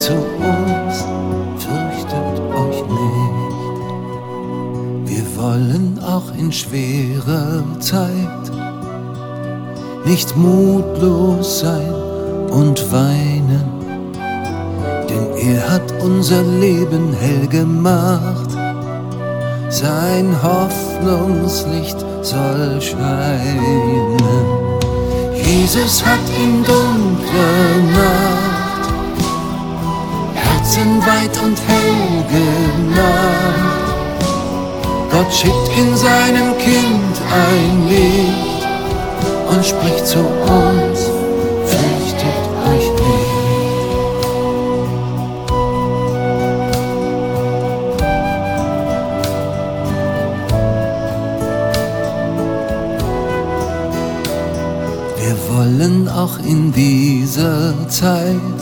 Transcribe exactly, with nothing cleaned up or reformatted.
zu uns, fürchtet euch nicht. Wir wollen auch in schwerer Zeit nicht mutlos sein und weinen, denn er hat unser Leben hell gemacht. Sein Hoffnungslicht soll scheinen. Jesus hat in dunkler Nacht Herzen weit und hell gemacht. Gott schickt in seinem Kind ein Licht und spricht zu uns: fürchtet euch nicht. Wir wollen auch in dieser Zeit